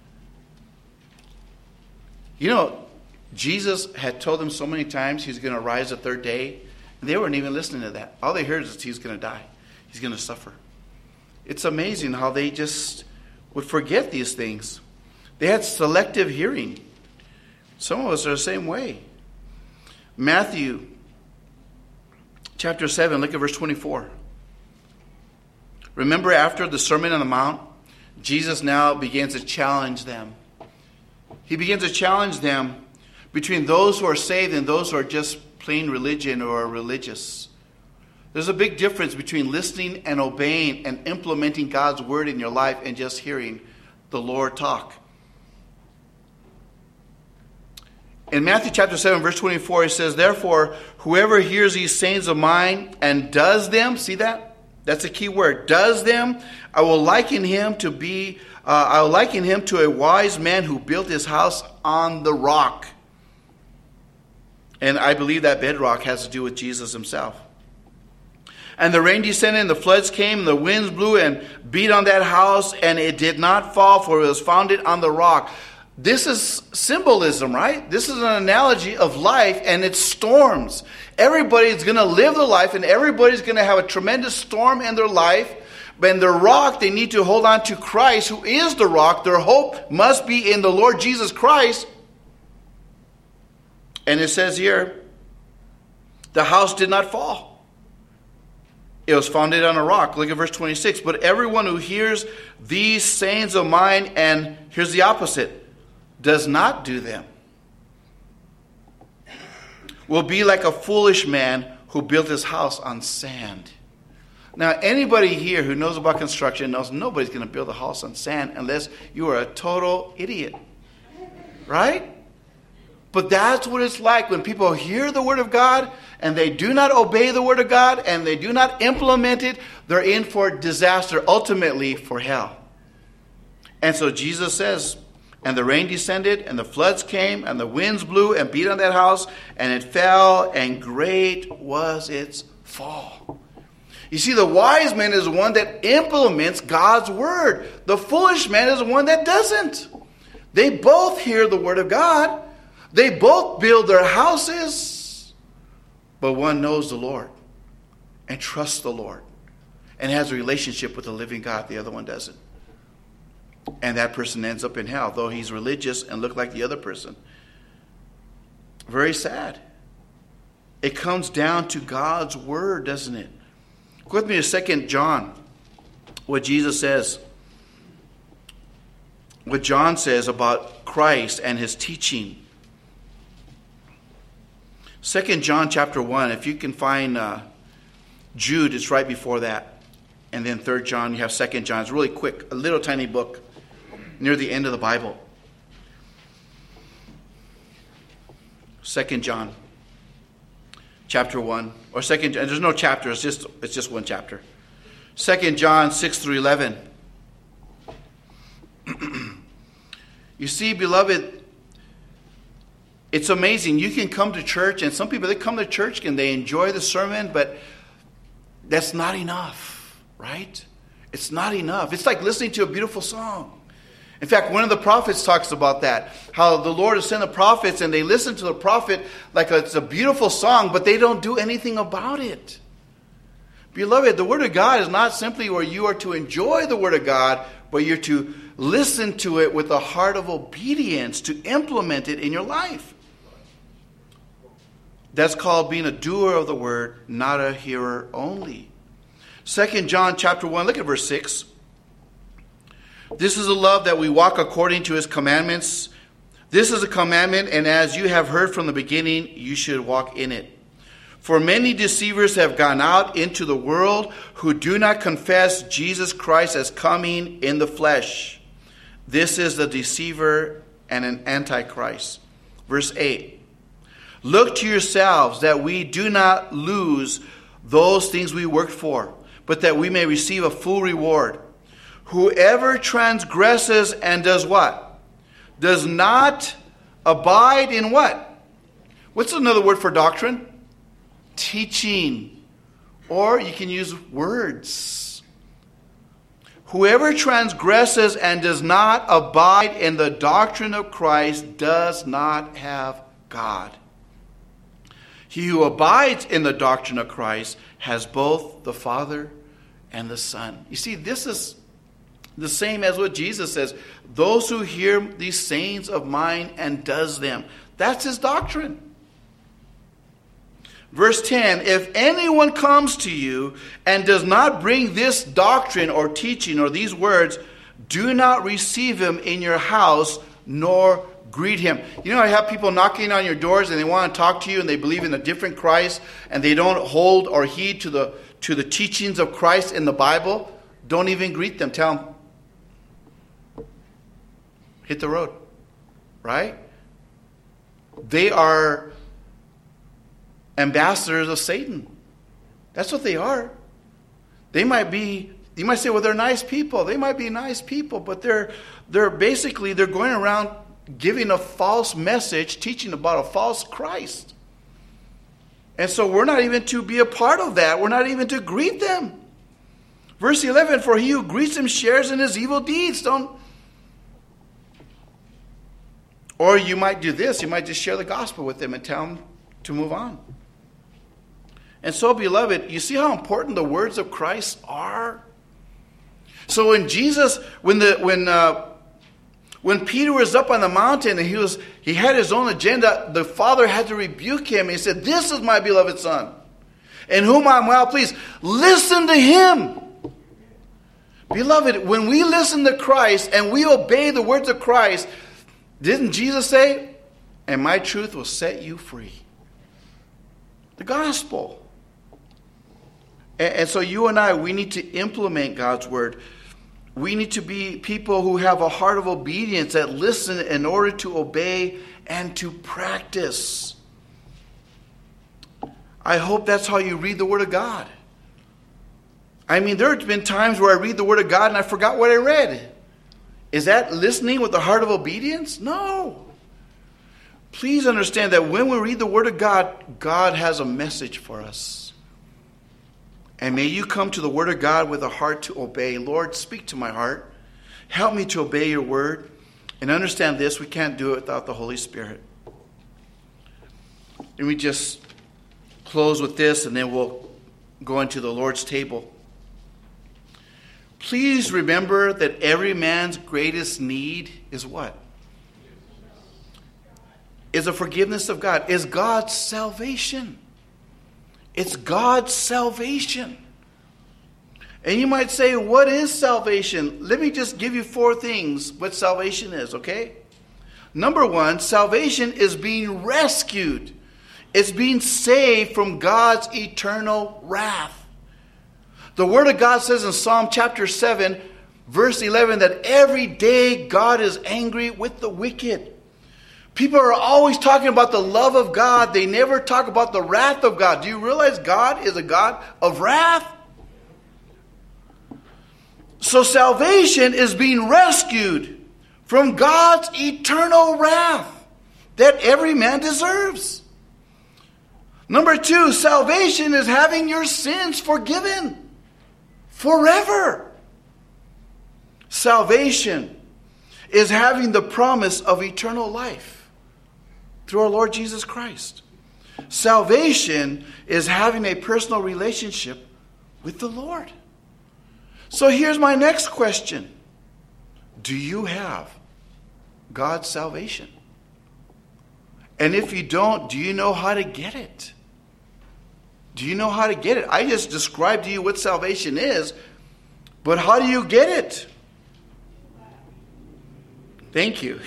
You know, Jesus had told them so many times he's going to rise the third day. And they weren't even listening to that. All they heard is he's going to die. He's going to suffer. It's amazing how they just would forget these things. They had selective hearing. Some of us are the same way. Matthew chapter 7, look at verse 24. Remember, after the Sermon on the Mount, Jesus now begins to challenge them. He begins to challenge them between those who are saved and those who are just plain religion or are religious. There's a big difference between listening and obeying and implementing God's word in your life and just hearing the Lord talk. In Matthew chapter 7, verse 24, it says, "Therefore, whoever hears these sayings of mine and does them," see that? That's a key word. Does them, I will liken him to a wise man who built his house on the rock. And I believe that bedrock has to do with Jesus himself. "And the rain descended, and the floods came, and the winds blew and beat on that house, and it did not fall, for it was founded on the rock." This is symbolism, right? This is an analogy of life and its storms. Everybody's going to live their life, and everybody's going to have a tremendous storm in their life. But in the rock, they need to hold on to Christ, who is the rock. Their hope must be in the Lord Jesus Christ. And it says here, the house did not fall. It was founded on a rock. Look at verse 26. "But everyone who hears these sayings of mine," and here's the opposite, "does not do them, will be like a foolish man who built his house on sand." Now, anybody here who knows about construction knows nobody's going to build a house on sand unless you are a total idiot. Right? But that's what it's like when people hear the word of God and they do not obey the word of God and they do not implement it. They're in for disaster, ultimately for hell. And so Jesus says, "And the rain descended, and the floods came, and the winds blew and beat on that house, and it fell, and great was its fall." You see, the wise man is the one that implements God's word. The foolish man is the one that doesn't. They both hear the word of God. They both build their houses. But one knows the Lord and trusts the Lord and has a relationship with the living God. The other one doesn't. And that person ends up in hell, though he's religious and look like the other person. Very sad. It comes down to God's word, doesn't it? Go with me to 2 John, what Jesus says. What John says about Christ and his teaching. 2 John chapter 1, if you can find Jude, it's right before that. And then 3 John, you have 2 John. It's really quick, a little tiny book near the end of the Bible. 2 John chapter 1. Or 2 John, there's no chapter, it's just one chapter. 2 John 6 through 11. You see, beloved, it's amazing. You can come to church, and some people, they come to church and they enjoy the sermon, but that's not enough, right? It's not enough. It's like listening to a beautiful song. In fact, one of the prophets talks about that, how the Lord has sent the prophets and they listen to the prophet like it's a beautiful song, but they don't do anything about it. Beloved, the Word of God is not simply where you are to enjoy the Word of God, but you're to listen to it with a heart of obedience to implement it in your life. That's called being a doer of the Word, not a hearer only. 2 John chapter 1, look at verse 6. This is a love that we walk according to His commandments. This is a commandment, and as you have heard from the beginning, you should walk in it. For many deceivers have gone out into the world who do not confess Jesus Christ as coming in the flesh. This is the deceiver and an antichrist. Verse 8. Look to yourselves that we do not lose those things we worked for, but that we may receive a full reward. Whoever transgresses and does what? Does not abide in what? What's another word for doctrine? Teaching. Or you can use words. Whoever transgresses and does not abide in the doctrine of Christ does not have God. He who abides in the doctrine of Christ has both the Father and the Son. You see, this is the same as what Jesus says. Those who hear these sayings of mine and does them. That's His doctrine. Verse 10, if anyone comes to you and does not bring this doctrine or teaching or these words, do not receive him in your house nor greet him. You know, I have people knocking on your doors and they want to talk to you and they believe in a different Christ and they don't hold or heed to the teachings of Christ in the Bible. Don't even greet them. Tell them, hit the road. Right? They are ambassadors of Satan. That's what they are. They might be, you might say, well, they're nice people. They might be nice people, but they're going around giving a false message, teaching about a false Christ. And so we're not even to be a part of that. We're not even to greet them. Verse 11, for he who greets him shares in his evil deeds. Or you might do this. You might just share the gospel with them and tell them to move on. And so, beloved, you see how important the words of Christ are? So when Jesus, when Peter was up on the mountain and he had his own agenda, the Father had to rebuke him. He said, this is my beloved Son, in whom I am well pleased. Listen to him. Beloved, when we listen to Christ and we obey the words of Christ, didn't Jesus say, and my truth will set you free? The gospel. And so you and I, we need to implement God's word. We need to be people who have a heart of obedience, that listen in order to obey and to practice. I hope that's how you read the Word of God. I mean, there have been times where I read the Word of God and I forgot what I read. Is that listening with the heart of obedience? No. Please understand that when we read the Word of God, God has a message for us. And may you come to the Word of God with a heart to obey. Lord, speak to my heart. Help me to obey your word. And understand this, we can't do it without the Holy Spirit. And we just close with this and then we'll go into the Lord's table. Please remember that every man's greatest need is what? Is the forgiveness of God. Is God's salvation. It's God's salvation. And you might say, what is salvation? Let me just give you 4 things what salvation is, okay? Number 1, salvation is being rescued. It's being saved from God's eternal wrath. The Word of God says in Psalm chapter 7, verse 11, that every day God is angry with the wicked. People are always talking about the love of God. They never talk about the wrath of God. Do you realize God is a God of wrath? So salvation is being rescued from God's eternal wrath that every man deserves. Number 2, salvation is having your sins forgiven forever. Salvation is having the promise of eternal life through our Lord Jesus Christ. Salvation is having a personal relationship with the Lord. So here's my next question. Do you have God's salvation? And if you don't, do you know how to get it? Do you know how to get it? I just described to you what salvation is, but how do you get it? Thank you.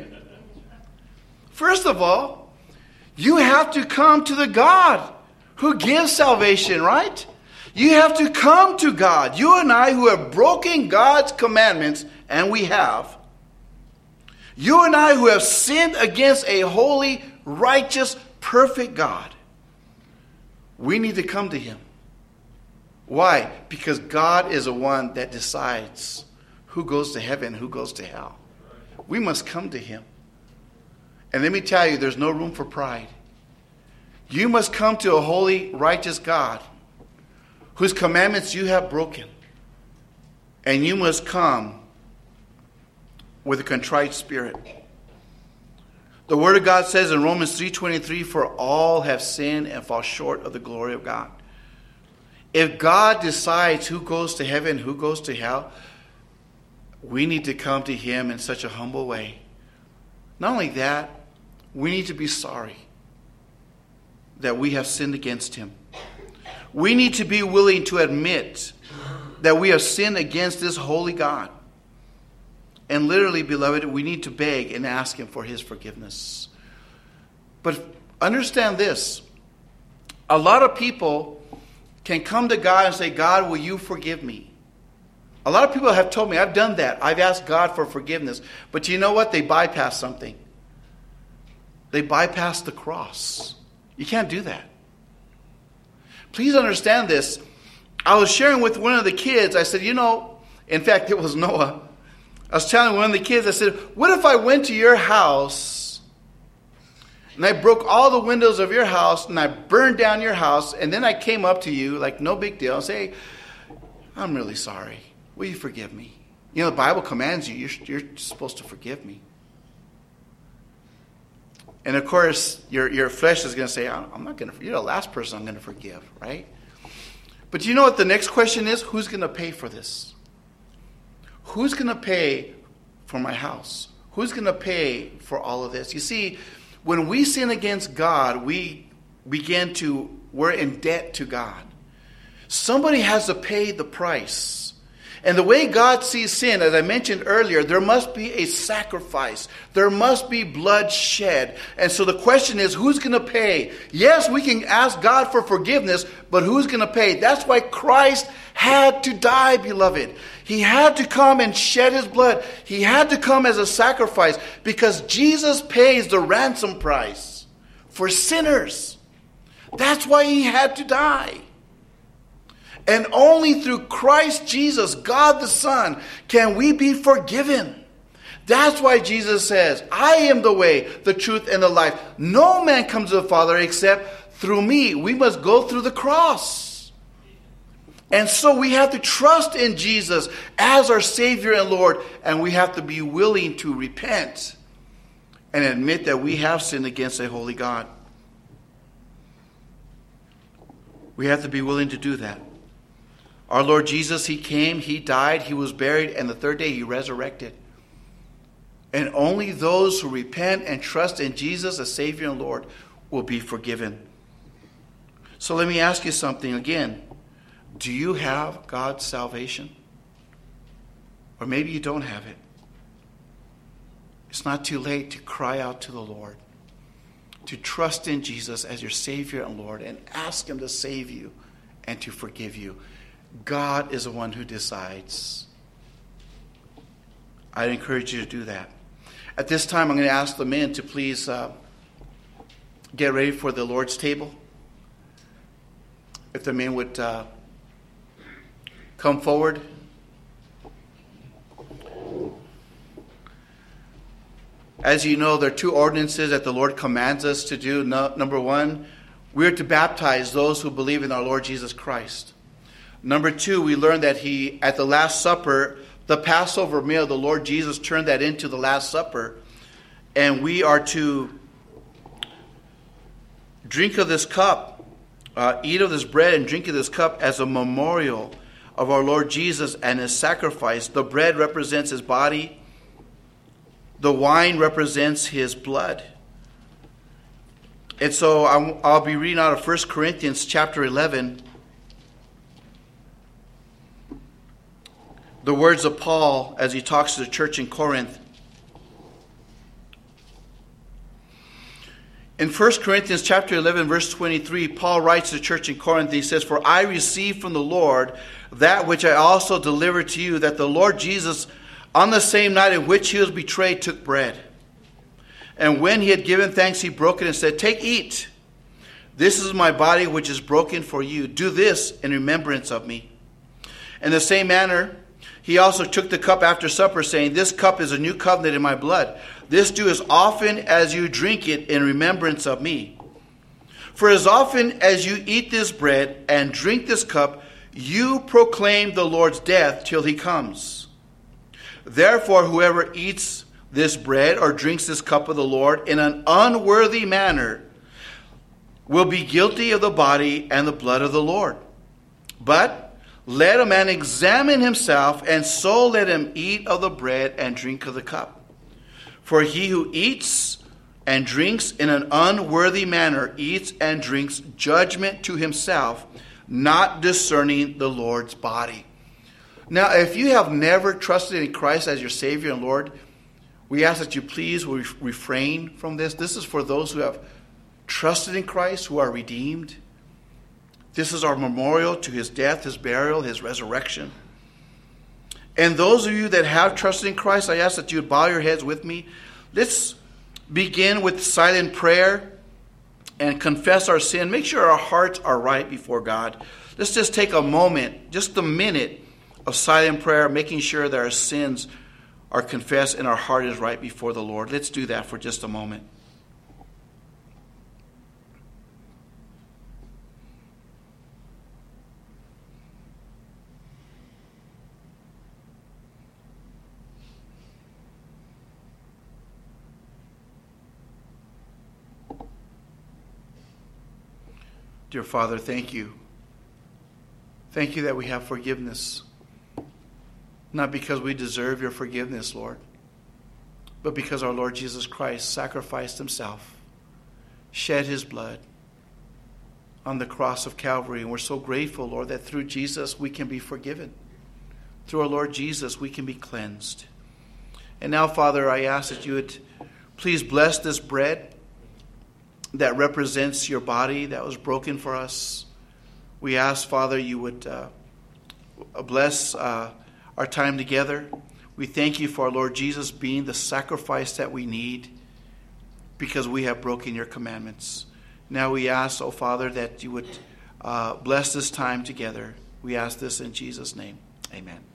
First of all, you have to come to the God who gives salvation, right? You have to come to God. You and I who have broken God's commandments, and we have. You and I who have sinned against a holy, righteous, perfect God. We need to come to him. Why? Because God is the one that decides who goes to heaven, who goes to hell. We must come to him. And let me tell you, there's no room for pride. You must come to a holy, righteous God whose commandments you have broken. And you must come with a contrite spirit. The Word of God says in Romans 3:23, for all have sinned and fall short of the glory of God. If God decides who goes to heaven, who goes to hell, we need to come to him in such a humble way. Not only that, we need to be sorry that we have sinned against him. We need to be willing to admit that we have sinned against this holy God. And literally, beloved, we need to beg and ask him for his forgiveness. But understand this. A lot of people can come to God and say, God, will you forgive me? A lot of people have told me, I've done that. I've asked God for forgiveness. But you know what? They bypass something. They bypass the cross. You can't do that. Please understand this. I was sharing with one of the kids. I said, in fact, it was Noah. I was telling one of the kids, I said, what if I went to your house and I broke all the windows of your house and I burned down your house, and then I came up to you like no big deal and say, I'm really sorry. Will you forgive me? The Bible commands you. You're supposed to forgive me. And of course, your flesh is going to say, I'm not going to. You're the last person I'm going to forgive, right? But you know what the next question is? Who's going to pay for this? Who's going to pay for my house? Who's going to pay for all of this? You see, when we sin against God, we're in debt to God. Somebody has to pay the price. And the way God sees sin, as I mentioned earlier, there must be a sacrifice. There must be blood shed. And so the question is, who's going to pay? Yes, we can ask God for forgiveness, but who's going to pay? That's why Christ had to die, beloved. He had to come and shed his blood. He had to come as a sacrifice because Jesus pays the ransom price for sinners. That's why he had to die. And only through Christ Jesus, God the Son, can we be forgiven. That's why Jesus says, I am the way, the truth, and the life. No man comes to the Father except through me. We must go through the cross. And so we have to trust in Jesus as our Savior and Lord. And we have to be willing to repent and admit that we have sinned against a holy God. We have to be willing to do that. Our Lord Jesus, he came, he died, he was buried, and the third day he resurrected. And only those who repent and trust in Jesus as Savior and Lord will be forgiven. So let me ask you something again. Do you have God's salvation? Or maybe you don't have it. It's not too late to cry out to the Lord, to trust in Jesus as your Savior and Lord, and ask him to save you and to forgive you. God is the one who decides. I encourage you to do that. At this time, I'm going to ask the men to please get ready for the Lord's table. If the men would come forward. As you know, there are two ordinances that the Lord commands us to do. Number one, we are to baptize those who believe in our Lord Jesus Christ. Number two, we learned that at the Last Supper, the Passover meal, the Lord Jesus turned that into the Last Supper. And we are to drink of this cup Eat of this bread and drink of this cup as a memorial of our Lord Jesus and his sacrifice. The bread represents his body. The wine represents his blood. And so I'll be reading out of 1 Corinthians chapter 11. The words of Paul as he talks to the church in Corinth. In 1 Corinthians chapter 11, verse 23, Paul writes to the church in Corinth, he says, "For I received from the Lord that which I also delivered to you, that the Lord Jesus, on the same night in which he was betrayed, took bread. And when he had given thanks, he broke it and said, 'Take, eat. This is my body which is broken for you. Do this in remembrance of me.' In the same manner, he also took the cup after supper, saying, 'This cup is a new covenant in my blood. This do as often as you drink it in remembrance of me. For as often as you eat this bread and drink this cup, you proclaim the Lord's death till he comes. Therefore, whoever eats this bread or drinks this cup of the Lord in an unworthy manner will be guilty of the body and the blood of the Lord. But let a man examine himself, and so let him eat of the bread and drink of the cup. For he who eats and drinks in an unworthy manner eats and drinks judgment to himself, not discerning the Lord's body.'" Now, if you have never trusted in Christ as your Savior and Lord, we ask that you please refrain from this. This is for those who have trusted in Christ, who are redeemed. This is our memorial to his death, his burial, his resurrection. And those of you that have trusted in Christ, I ask that you would bow your heads with me. Let's begin with silent prayer and confess our sin. Make sure our hearts are right before God. Let's just take a moment, just a minute of silent prayer, making sure that our sins are confessed and our heart is right before the Lord. Let's do that for just a moment. Dear Father, thank you. Thank you that we have forgiveness. Not because we deserve your forgiveness, Lord, but because our Lord Jesus Christ sacrificed himself, shed his blood on the cross of Calvary. And we're so grateful, Lord, that through Jesus we can be forgiven. Through our Lord Jesus we can be cleansed. And now, Father, I ask that you would please bless this bread that represents your body that was broken for us. We ask, Father, you would bless our time together. We thank you for our Lord Jesus being the sacrifice that we need because we have broken your commandments. Now we ask, oh Father, that you would bless this time together. We ask this in Jesus' name. Amen.